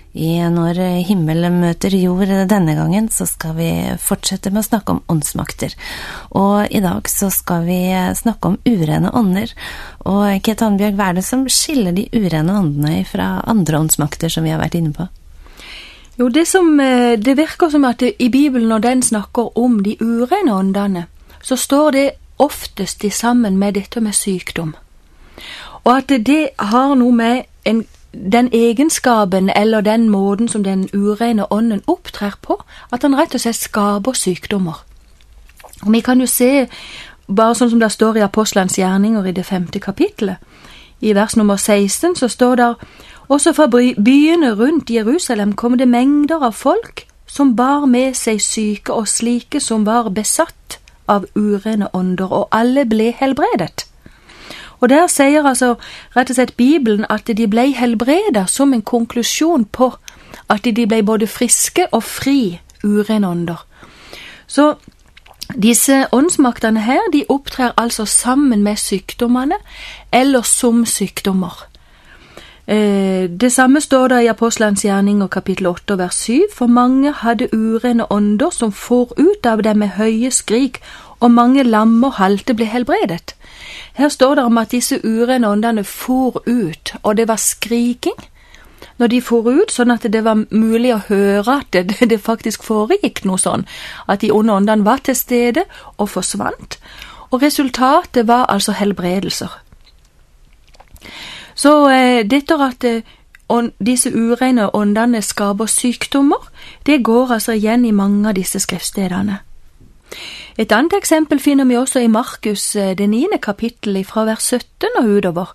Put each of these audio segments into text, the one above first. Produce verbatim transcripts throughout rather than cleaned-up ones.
I Når himmelen møter jord denne gangen, så skal vi fortsette med å snakke om åndsmakter. Og i dag så skal vi snakke om urene ånder. Og Ket Annbjørg, hva er det som skiller de urene åndene fra andre åndsmakter som vi har vært inne på? Jo, det, som, det virker som at det, i Bibelen, når den snakker om de urene åndene, så står det oftest sammen med dette med sykdom. Og at det, det har noe med en den egenskapen eller den måten som den urene ånden opptrer på, at han rett og slett skaper sykdommer. Og vi kan jo se, bare sånn som det står i Apostlens gjerninger i det femte kapittelet, i vers nummer seksten, så står det: «Også fra byene rundt Jerusalem kom det mengder av folk som bar med seg syke og slike som var besatt av urene ånder, og alle ble helbredet.» Og der sier altså rett og slett Bibelen at de ble helbredet som en konklusjon på at de ble både friske og fri urene ånder. Så disse åndsmaktene her, de opptrer altså sammen med sykdommene eller som sykdommer. Eh, det samme står da i Apostlens gjerninger kapittel åtte vers syv, for mange hadde urene ånder som for ut av dem med høye skrik, og mange lammer halte ble helbredet. Her står det om at disse urene åndene for ut, og det var skriking når de for ut, sånn at det var mulig å høre at det, det faktisk foregikk noe sånn, at de onde åndene var til stede og forsvant, og resultatet var altså helbredelser. Så eh, dette at eh, on, disse urene åndene skaper sykdommer, det går altså igjen i mange av disse skriftstedene. Et annet eksempel finner vi også i Markus, det niende kapittel, fra vers sytten og utover.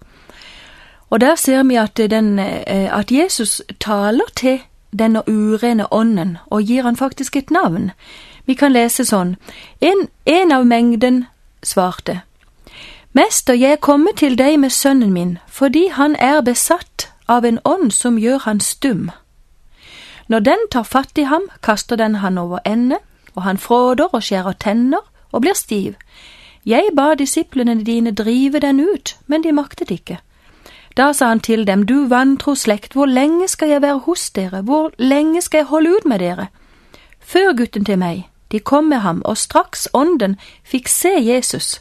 Og der ser vi at, den, at Jesus taler til denne urene ånden, og gir han faktisk et navn. Vi kan lese sånn: En, en av mengden svarte: «Mester, jeg er kommet til deg med sønnen min, fordi han er besatt av en ånd som gjør han stum. Når den tar fatt i ham, kaster den han over ende, og han fråder og skjærer tenner og blir stiv. Jeg ba disiplene dine drive den ut, men de maktet ikke. Da sa han til dem: Du vantro slekt, hvor lenge skal jeg være hos dere? Hvor lenge skal jeg holde ut med dere? Før gutten til meg. De kom med ham, og straks ånden fikk se Jesus.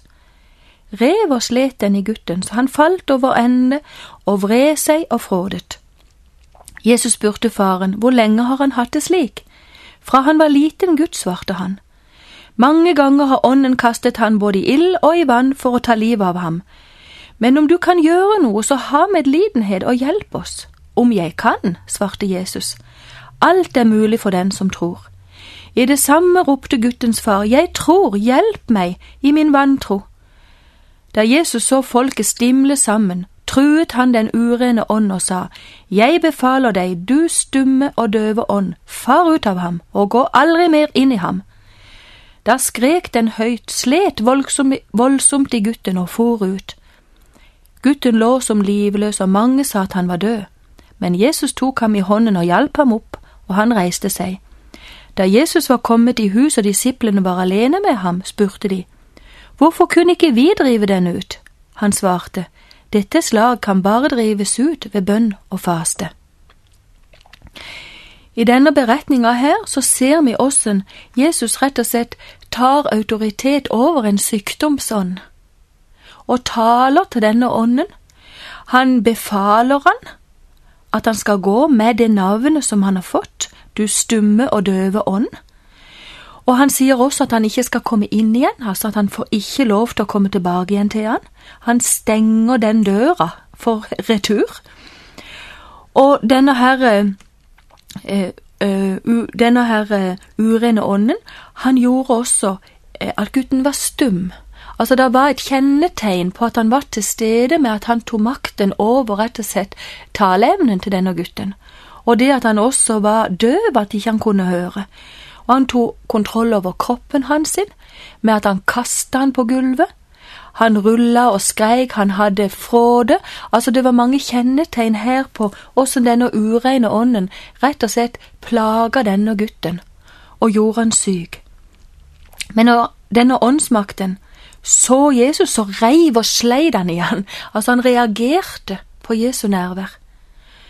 Rev og slet den i gutten, så han falt over ende og vred seg og frådet. Jesus spurte faren: Hvor lenge har han hatt det slik? Fra han var liten gutt, svarte han. Mange ganger har ånden kastet han både i ild og i vann for å ta livet av ham. Men om du kan gjøre noe, så ha medlidenhet og hjelp oss. Om jeg kan, svarte Jesus. Alt er mulig for den som tror. I det samme ropte guttens far: Jeg tror, hjelp meg i min vantro. Da Jesus så folket stimle sammen, truet han den urene ånd og sa: Jeg befaler deg, du stumme og døve ånd, far ut av ham, og gå aldri mer inn i ham. Da skrek den høyt, slet voldsomt, voldsomt i gutten og for ut. Gutten lå som livløs, og mange sa at han var død. Men Jesus tok ham i hånden og hjalp ham opp, og han reiste seg. Da Jesus var kommet i hus og disiplene var alene med ham, spurte de: Hvorfor kunne ikke vi drive den ut? Han svarte: Dette slag kan bare drives ut ved bønn og faste. I denne beretningen her så ser vi hvordan Jesus rett og slett tar autoritet over en sykdomsånd og taler til denne ånden. Han befaler han at han skal gå med det navnet som han har fått, du stumme og døve ånd. Og han sier også at han ikke skal komme inn igjen, altså at han får ikke lov til å komme tilbake igjen til han. Han stenger den døra for retur. Og denne her, uh, uh, denne her uh, urene ånden, han gjorde også uh, at gutten var stum. Altså det var et kjennetegn på at han var til stede med at han tog makten over rett og slett taleevnen til denne gutten. Og det at han også var døv, at ikke han kunne høre. Og han tog kontroll over kroppen hans sin, med at han kastet han på gulvet. Han rullet og skrek, han hadde fråde. Altså det var mange kjennetegn her på hvordan denne ureine ånden rett og slett plaget denne gutten, og gjorde han syk. Men når denne åndsmakten så Jesus, så reiv og sleid han igjen. Altså han reagerte på Jesu nærvær.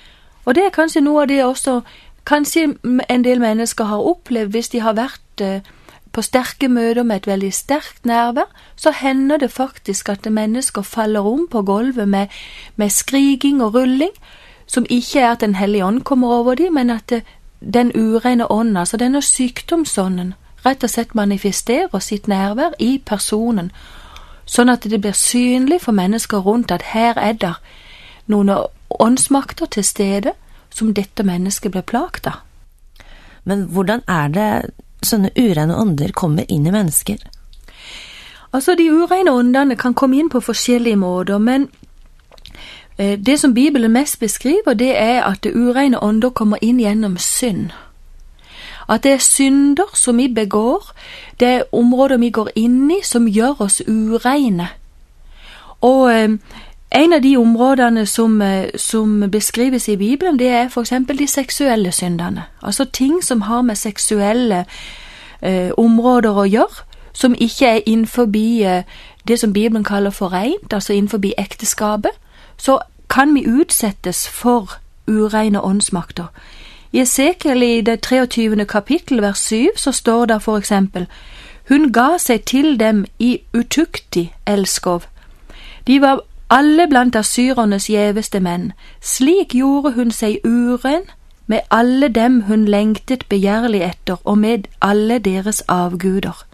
Og det er kanskje noe av det også, kanskje en del mennesker har opplevd hvis de har vært eh, på sterke møter med et veldig sterkt nærvær, så hender det faktisk at mennesker faller om på gulvet med, med skriking og rulling, som ikke er at den hellige ånd kommer over dem, men at det, den ureine ånden, altså denne sykdomsånden, rett og slett manifesterer sitt nærvær i personen, sånn at det blir synlig for mennesker rundt at her er det noen åndsmakter til stede som dette mennesket ble plagt av. Men hvordan er det sånne urene ånder kommer inn i mennesker? Altså, de urene åndene kan komme inn på forskjellige måter, men eh, det som Bibelen mest beskriver, det er at det urene ånder kommer inn gjennom synd. At det er synder som vi begår, det er områder vi går inn i som gjør oss ureine. Og eh, en av de områdene som, eh, som beskrives i Bibelen, det er for eksempel de seksuelle syndene. Altså ting som har med seksuelle eh, områder å gjøre, som ikke er innenfor eh, det som Bibelen kaller for rent, altså innenfor ekteskapet, så kan vi utsettes for ureine åndsmakter. I Esekiel i det treogtyvende kapittel, vers syv, så står det for eksempel: Hun ga seg til dem i utuktig elskov. De var alle blant assyrernes gjeveste menn. Slik gjorde hun seg uren med alle dem hun lengtet begjærlig etter, og med alle deres avguder.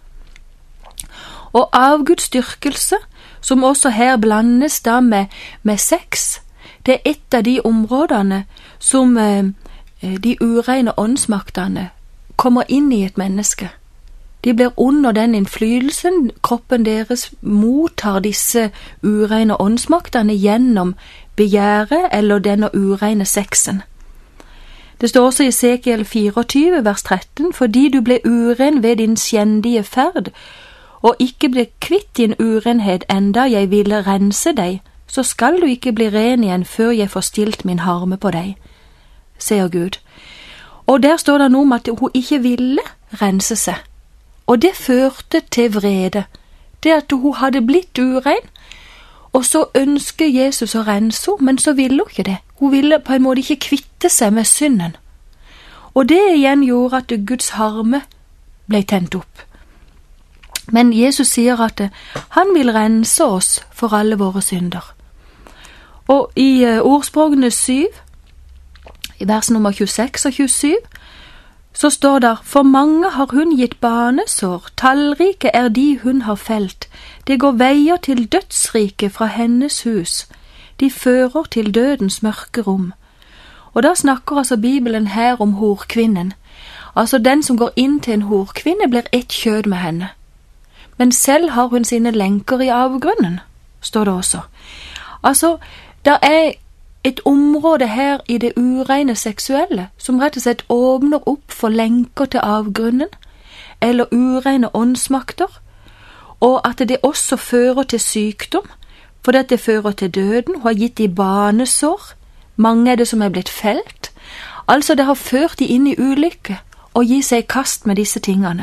Og avgudsdyrkelse, som også her blandes da med, med sex, det er et av de områdene som eh, de ureine åndsmaktene kommer inn i et menneske. De blir under den innflytelsen, kroppen deres mottar disse ureine åndsmaktene gjennom begjæret eller denne ureine sexen. Det står også i Esekiel fireogtyve, vers tretten, fordi du ble uren ved din skjendige ferd, og ikke ble kvitt din urenhet enda jeg ville rense deg, så skal du ikke bli ren igjen før jeg får stilt min harme på deg, sier Gud. Og der står det noe om at hun ikke ville rense seg. Og det førte til vrede. Det at hun hadde blitt urein, og så ønsker Jesus å rense henne, men så ville hun ikke det. Hun ville på en måte ikke kvitte seg med synden. Og det igjen gjorde at Guds harme ble tent opp. Men Jesus sier at han vil rense oss for alle våre synder. Og i ordspråkene syv, i vers nummer tjueseks og tjuesyv, så står der: For mange har hun gitt barnesår, tallrike er de hun har felt. Det går veier til dødsriket fra hennes hus. De fører til dødens mørke rom. Og da snakker altså Bibelen her om horkvinnen. Altså den som går inn til en horkvinne blir ett kjød med henne. Men selv har hun sine lenker i avgrunnen, står det også. Altså, det er et område her i det ureine seksuelle som rett og slett åpner opp for lenker til avgrunnen, eller ureine åndsmakter, og at det også fører til sykdom, for det fører til døden. Hun har gitt de barnesår, mange er det som er blitt felt. Altså det har ført de inn i ulykke, og gi seg i kast med disse tingene.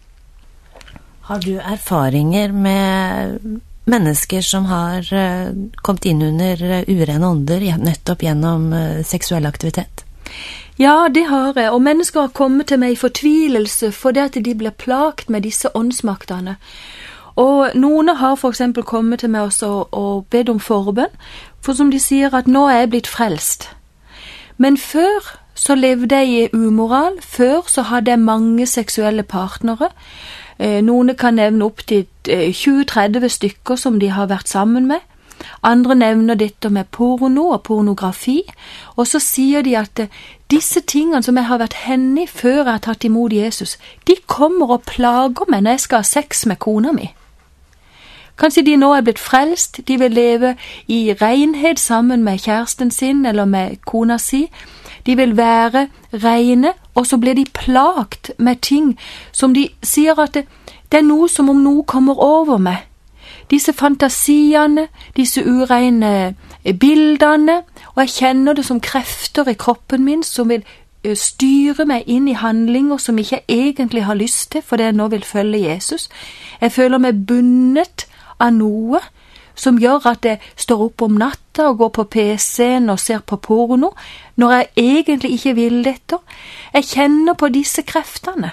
Har du erfaringer med mennesker som har uh, kommet inn under uh, urene ånder nettopp gjennom uh, seksuell aktivitet? Ja, det har jeg, og mennesker har kommet til meg i fortvilelse fordi at de blir plagt med disse åndsmaktene. Og noen har for eksempel kommet til meg også og, og bedt om forbønn, for som de sier at nå er jeg blitt frelst. Men før så levde jeg i umoral, før så hadde jeg mange seksuelle partnere. Eh, noen kan nevne opp til eh, tjue til tretti stykker som de har vært sammen med. Andre nevner dette med porno og pornografi, og så sier de at eh, disse tingene som jeg har vært henne i før jeg har tatt imot Jesus, de kommer og plager meg når jeg skal ha sex med kona mi. Kanskje de nå er blitt frelst, de vil leve i renhet sammen med kjæresten sin eller med kona si. De vil være rene, og så blir de plagt med ting som de sier at det, det er noe som om noe kommer over meg. Disse fantasiene, disse ureine bildene, og jeg kjenner det som krefter i kroppen min som vil styre meg inn i handlinger som jeg ikke egentlig har lyst til, fordi jeg nå vil følge Jesus. Jeg føler meg bundet av noe som gjør at jeg står opp om natta og går på P C-en og ser på porno, når jeg egentlig ikke vil dette. Jeg kjenner på disse kreftene,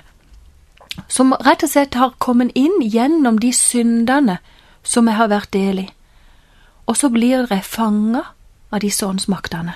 som rett og slett har kommet inn gjennom de syndene som jeg har vært del i. Og så blir jeg fanget av disse åndsmaktene.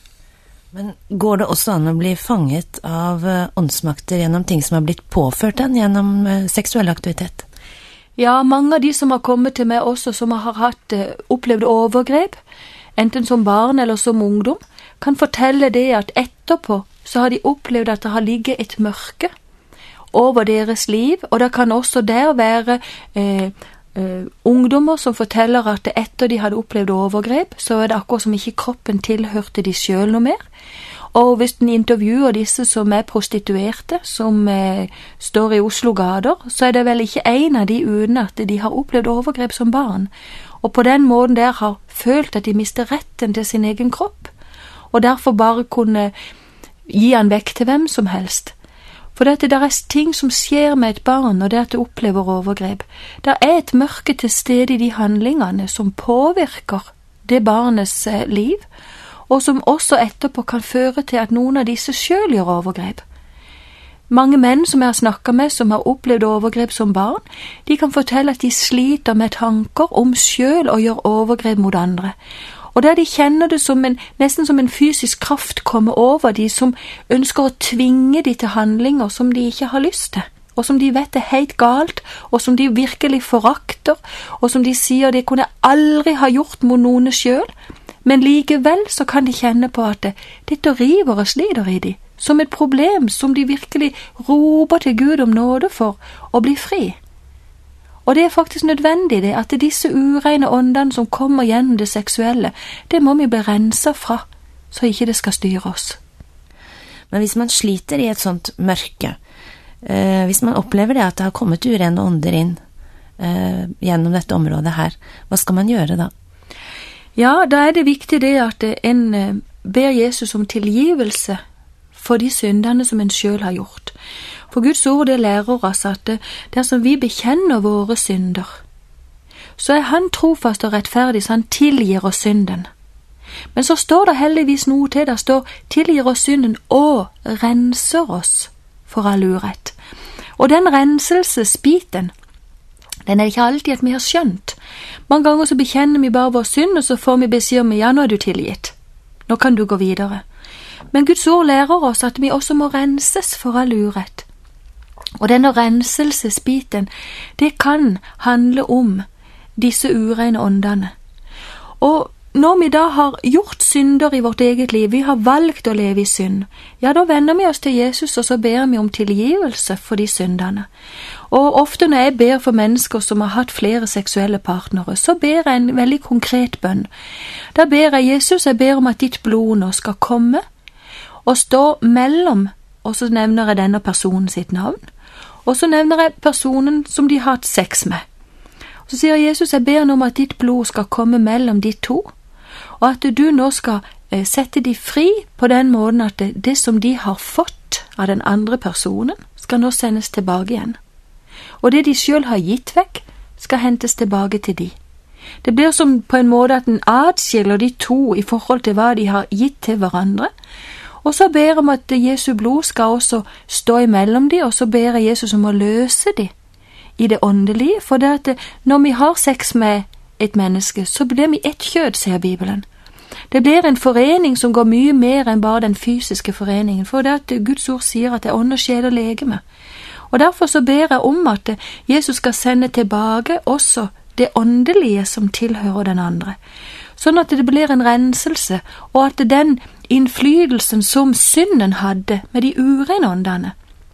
Men går det også an å bli fanget av åndsmakter gjennom ting som har blitt påført den gjennom seksuell aktivitet? Ja, mange av de som har kommet til meg også, som har hatt, opplevd overgrep, enten som barn eller som ungdom, kan fortelle det at etterpå så har de opplevd at det har ligget et mørke over deres liv, og det kan også der være eh, eh, ungdommer som forteller at etter de hadde opplevd overgrep, så er det akkurat som ikke kroppen tilhørte de selv noe mer. Og hvis den intervjuer disse som er prostituerte, som eh, står i Oslo gader, så er det vel ikke en av de uten at de har opplevd overgrep som barn, og på den måten der har følt at de mister retten til sin egen kropp, og derfor bare kunne gi han vekk til hvem som helst. For det er ting som skjer med et barn når det at det opplever overgrep. Det er et mørke til stede i de handlingene som påvirker det barnets liv, og som også etterpå kan føre til at noen av disse selv gjør overgrep. Mange menn som jeg har snakket med, som har opplevd overgrep som barn, de kan fortelle at de sliter med tanker om selv å gjøre overgrep mot andre. Og der de kjenner det som en, nesten som en fysisk kraft kommer over de, som ønsker å tvinge de til handlinger som de ikke har lyst til, og som de vet er helt galt, og som de virkelig forakter, og som de sier de kunne aldri ha gjort mot noen selv, men likevel så kan de kjenne på at det, dette river og sliter i de, som et problem som de virkelig roper til Gud om nåde for å bli fri. Og det er faktisk nødvendig det, at disse ureine åndene som kommer gjennom det seksuelle, det må vi bli renset fra, så ikke det skal styre oss. Men hvis man sliter i et sånt mørke, eh, hvis man opplever det at det har kommet urene ånder inn eh, gjennom dette området her, hva skal man gjøre da? Ja, da er det viktig det at en eh, ber Jesus om tilgivelse for de syndene som en selv har gjort. For Guds ord det lærer oss at dersom vi bekjenner våre synder, så er han trofast og rettferdig, så han tilgir oss synden. Men så står det heldigvis noe til, det står tilgir oss synden og renser oss for all urett. Og den renselsesbiten, den er ikke alltid at vi har skjønt. Mange ganger så bekjenner vi bare vår synd, og så får vi beskjed om, ja, nå er du tilgitt. Nå kan du gå videre. Men Guds ord lærer oss at vi også må renses for all urett. Og denne renselsesbiten, det kan handle om disse ureine åndene. Og når vi da har gjort synder i vårt eget liv, vi har valgt å leve i synd, ja, da vender vi oss til Jesus, og så ber vi om tilgivelse for de syndene. Og ofte når jeg ber for mennesker som har hatt flere seksuelle partnere, så ber jeg en veldig konkret bønn. Da ber jeg Jesus, jeg ber om at ditt blod nå skal komme, og stå mellom, og så nevner jeg denne personen sitt navn, og så nevner jeg personen som de har hatt sex med. Og så sier Jesus, jeg ber om at ditt blod skal komme mellom de to, og at du nå skal eh, sette de fri på den måten at det, det som de har fått av den andre personen, skal nå sendes tilbake igjen. Og det de selv har gitt vekk, skal hentes tilbake til de. Det blir som på en måte at en adskiller de to i forhold til hva de har gitt til hverandre, og så ber jeg om at Jesu blod skal også stå imellom de, og så ber jeg Jesus om å løse de i det åndelige, for det at når vi har sex med et menneske, så blir vi ett kjød, sier Bibelen. Det blir en forening som går mye mer enn bare den fysiske foreningen, for det at Guds ord sier at det er ånd og sjel og legeme. Og derfor så ber jeg om at Jesus skal sende tilbake også det åndelige som tilhører den andre, sånn at det blir en renselse, og at den innflytelsen som synden hadde med de ureine åndene,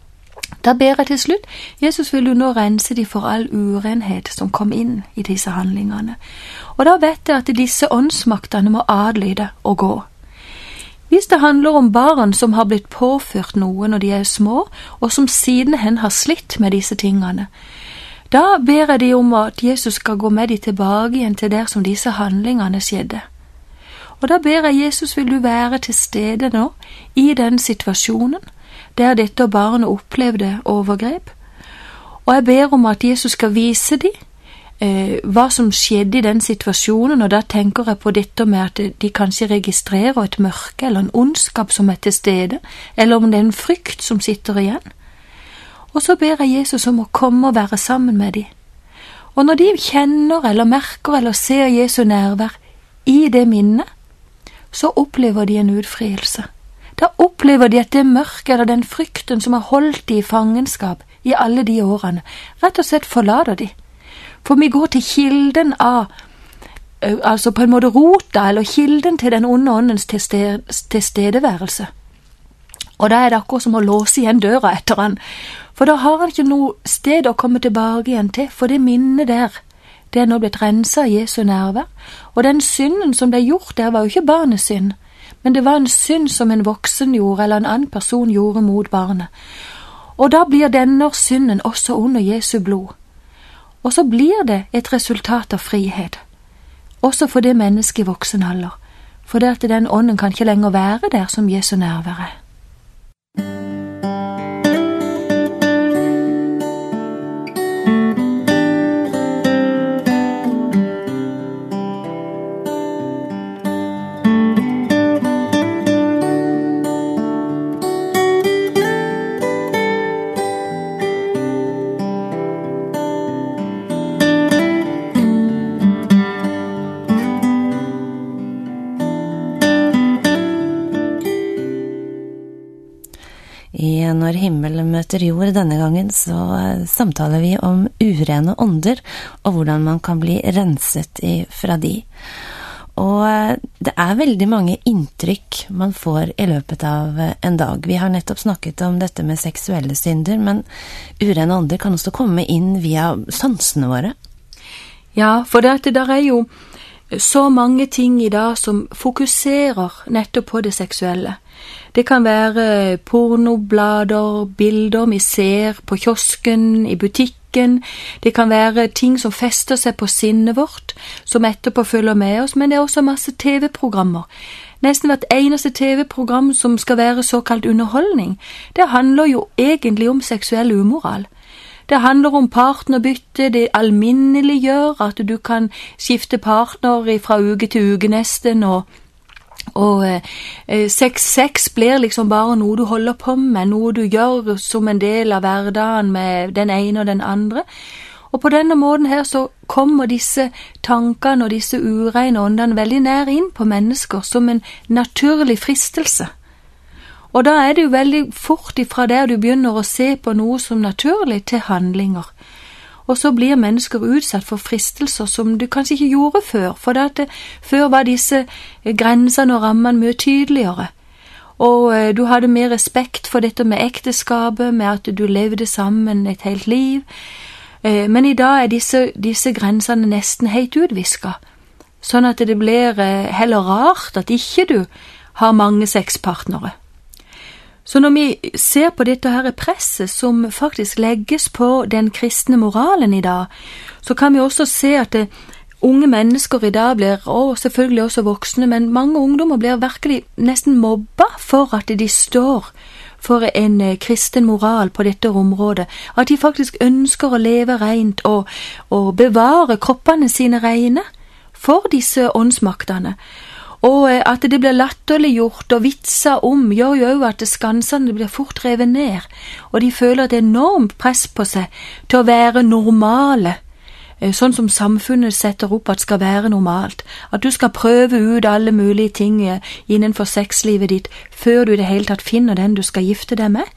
da ber jeg til slutt, Jesus, vil du nå rense de for all urenhet som kom inn i disse handlingene. Og da vet jeg at disse åndsmaktene må adlyde og gå. Hvis det handler om barn som har blitt påført noe når de er små, og som sidenhen har slitt med disse tingene, da ber jeg de om at Jesus skal gå med de tilbake igjen til der som disse handlingene skjedde. Og da ber jeg Jesus, vil du være til stede nå i den situasjonen der dette barnet opplevde overgrep. Og jeg ber om at Jesus skal vise dem eh, hva som skjedde i den situasjonen, og da tenker jeg på dette med at de kanskje registrerer et mørke eller en ondskap som er til stede, eller om det er en frykt som sitter igjen. Og så ber jeg Jesus om å komme og være sammen med dem. Og når de kjenner eller merker eller ser Jesu nærvær i det minnet, så opplever de en utfrielse. Da opplever de at det mørke eller den frykten som har holdt de i fangenskap i alle de årene, rett og slett forlater de. For vi går til kilden av, altså på en måte rota, eller kilden til den onde åndens tilstedeværelse. Og da er det akkurat som å låse igjen døra etter han. For da har han ikke noe sted å komme tilbake igjen til, for det minnet der, det er nå blitt renset av Jesu nærvær. Og den synden som ble gjort der var jo ikke barnets synd, men det var en synd som en voksen gjorde, eller en annen person gjorde mot barnet. Og da blir denne synden også under Jesu blod. Og så blir det et resultat av frihet, også for det mennesket i voksen alder, for det at den ånden kan ikke lenger være der som Jesu nærvær er. Når himmelen møter jord denne gangen, så samtaler vi om urene ånder, og hvordan man kan bli renset fra de. Og det er veldig mange inntrykk man får i løpet av en dag. Vi har nettopp snakket om dette med seksuelle synder, men urene ånder kan også komme inn via sansene våre. Ja, for det, det der er jo så mange ting i dag som fokuserer nettopp på det seksuelle. Det kan være pornoblader, bilder vi ser på kiosken, i butikken. Det kan være ting som fester seg på sinnet vårt, som etterpå følger med oss, men det er også masse T V-programmer. Nesten hvert eneste T V-program som skal være såkalt underholdning, det handler jo egentlig om seksuell umoral. Det handler om partnerbytte, det alminneliggjør at du kan skifte partner fra uke til uke nesten, og Og eh, sex, sex blir liksom bare noe du holder på med, noe du gjør som en del av hverdagen med den ene og den andre. Og på denne måten her så kommer disse tankene og disse ureine åndene veldig nær inn på mennesker som en naturlig fristelse. Og da er det jo veldig fort ifra der du begynner å se på noe som naturlig til handlinger. Og så blir mennesker utsatt for fristelser som du kanskje ikke gjorde før, for at det, før var disse grensene og rammene mye tydeligere. Og eh, du hadde mer respekt for dette med ekteskapet, med at du levde sammen et helt liv. Eh, men i dag er disse, disse grensene nesten helt utvisket, sånn at det blir eh, heller rart at ikke du har mange sexpartnere. Så når vi ser på dette her presset som faktisk legges på den kristne moralen i dag, så kan vi også se at det, unge mennesker i dag blir, og selvfølgelig også voksne, men mange ungdommer blir virkelig nesten mobba for at de står for en kristen moral på dette området, at de faktisk ønsker å leve rent og, og bevare kroppene sine rene for disse åndsmaktene. Og at det blir latterliggjort og vitser om, gjør jo også at skansene blir fort revet ned, og de føler et enormt press på seg til å være normale, sånn som samfunnet setter opp at skal være normalt, at du skal prøve ut alle mulige ting innenfor sexlivet ditt, før du i det hele tatt finner den du skal gifte deg med.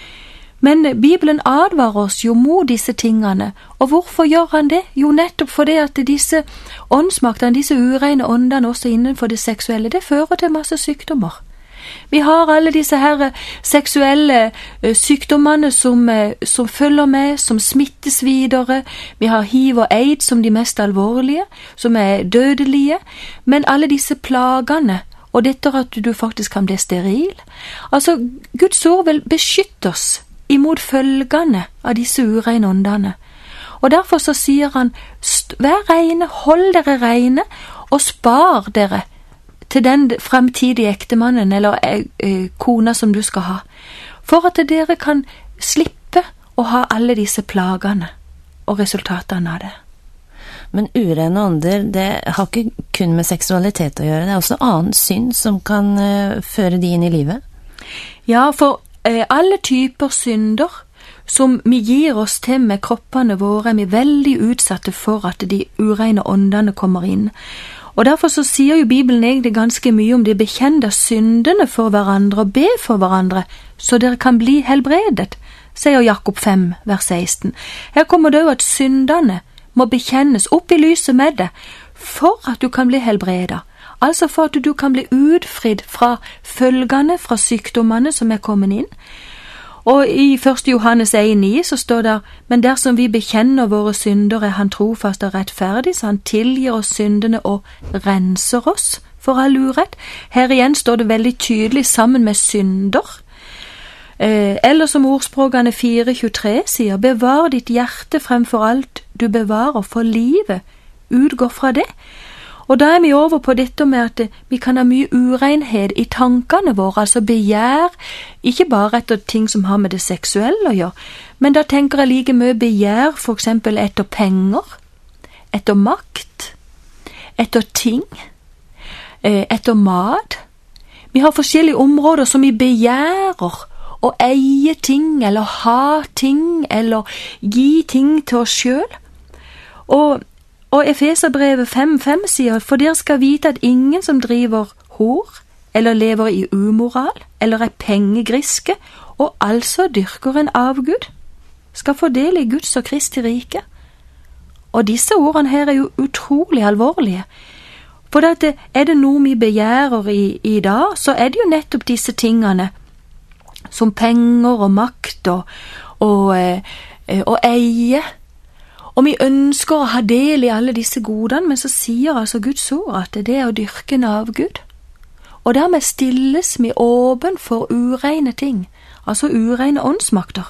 Men Bibelen advarer oss jo mot disse tingene, og hvorfor gjør han det? Jo, nettopp fordi at disse åndsmaktene, disse ureine åndene også innenfor det seksuelle, det fører til masse sykdommer. Vi har alle disse her seksuelle sykdommene som, som følger med, som smittes videre. Vi har hiv og aids som de mest alvorlige, som er dødelige, men alle disse plagene, og dette at du faktisk kan bli steril. Altså, Guds ord vil beskytte oss imot følgene av disse ureine åndene. Og derfor så sier han, vær reine, hold dere reine, og spar dere til den fremtidige ektemannen eller eh, kona som du skal ha, for at dere kan slippe å ha alle disse plagene og resultatene av det. Men urene ånder, det har ikke kun med seksualitet å gjøre, det er også annen synd som kan uh, føre de inn i livet. Ja, for uh, alle typer synder som vi gir oss til med kroppene våre, er vi veldig utsatte for at de ureine åndene kommer inn. Og derfor så sier jo Bibelen egentlig ganske mye om de bekjente syndene for hverandre og be for hverandre, så dere kan bli helbredet, sier Jakob fem, vers seksten. Her kommer det jo at syndene må bekjennes opp i lyset med det, for at du kan bli helbredet. Altså for at du kan bli utfridd fra følgene, fra sykdommene som er kommet inn. Og i første Johannes en ni så står det, men dersom vi bekjenner våre synder, er han trofast og rettferdig, så han tilgir oss syndene og renser oss for all urett. Her igjen står det veldig tydelig sammen med synder. Eh, eller som ordspråkene fire tjuetre sier, bevar ditt hjerte fremfor alt du bevarer, for livet utgår fra det. Og da er vi over på dette med at vi kan ha mye urenhet i tankene våre, altså begjær, ikke bare etter ting som har med det seksuelle å gjøre, men da tenker jeg like mye begjær, for eksempel etter penger, etter makt, etter ting, etter mat. Vi har forskjellige områder som vi begjærer å eie ting, eller ha ting, eller gi ting til oss selv. Og Og Efeserbrevet fem fem sier, for dere skal vite at ingen som driver hor, eller lever i umoral, eller er pengegriske, og altså dyrker en avgud, skal få del i Guds og Kristi rike. Og disse ordene her er jo utrolig alvorlige. For det, er det noe vi begjærer i, i dag, så er det jo nettopp disse tingene, som penger og makt og, og, eh, og eie. Og vi ønsker å ha del i alle disse godene, men så sier altså Guds ord at det er å dyrke en avgud. Og dermed stilles vi åpen for ureine ting, altså ureine åndsmakter.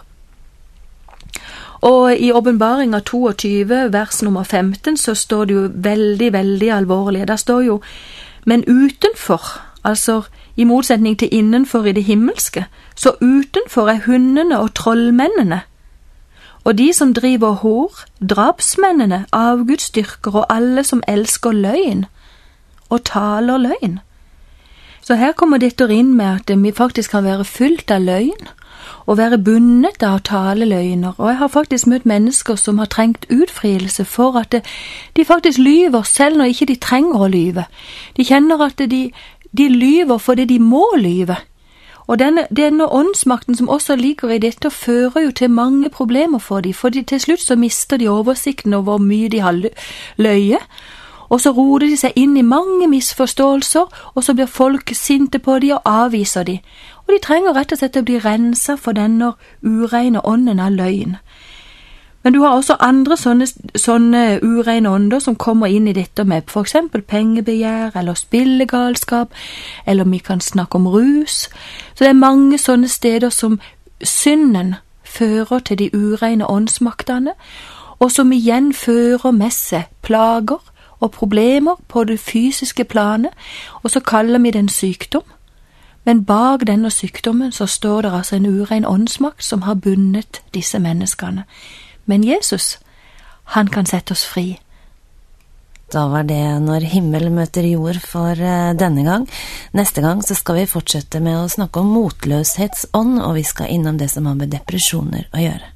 Og i Åpenbaringen toogtyve, vers nummer femten, så står det jo veldig, veldig alvorlig. Der står jo, men utenfor, altså i motsetning til innenfor i det himmelske, så utenfor er hundene og trollmennene, og de som driver hor, drapsmennene, avgudsdyrker og alle som elsker løgn og taler løgn. Så her kommer dette inn med at vi faktisk kan være fylt av løgn og være bundet av å tale løgner. Og jeg har faktisk møtt mennesker som har trengt utfrielse for at de faktisk lyver selv når ikke de trenger å lyve. De kjenner at de, de lyver fordi de må lyve. Og denne, denne åndsmakten som også ligger i dette, fører jo til mange problemer for dem, for til slutt så mister de oversikten over hvor mye de har løye, og så roder de seg inn i mange misforståelser, og så blir folk sinte på dem og avviser dem. Og de trenger rett og slett å bli renset for denne ureine ånden av løgn. Men du har også andre sånne, sånne ureine ånder som kommer inn i dette med for eksempel pengebegjær, eller spillegalskap, eller vi kan snakke om rus. Så det er mange sånne steder som synden fører til de ureine åndsmaktene, og som igjen fører med seg plager og problemer på det fysiske planet, og så kaller vi det en sykdom. Men bak denne sykdommen så står det altså en urein åndsmakt som har bundet disse menneskene. Men Jesus, han kan sette oss fri. Da var det når himmel møter jord for denne gang. Neste gang så skal vi fortsette med å snakke om motløshetsånd, og vi skal innom det som har med depresjoner å gjøre.